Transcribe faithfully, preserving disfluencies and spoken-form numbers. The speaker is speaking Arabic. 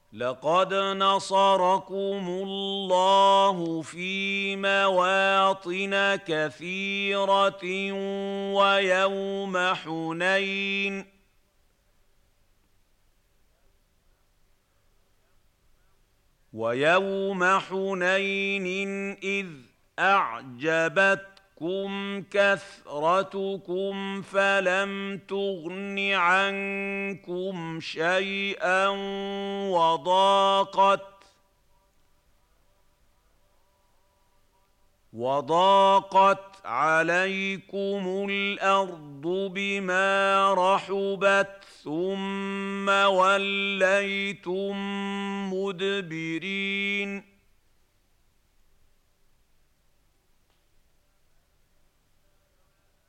لقد نصركم الله في مواطن كثيرة ويوم حنين ويوم حنين إذ أعجبتكم كثرتكم فلم تغن عنكم شيئا وضاقت وضاقت عليكم الأرض بما رحبت ثم وليتم مدبرين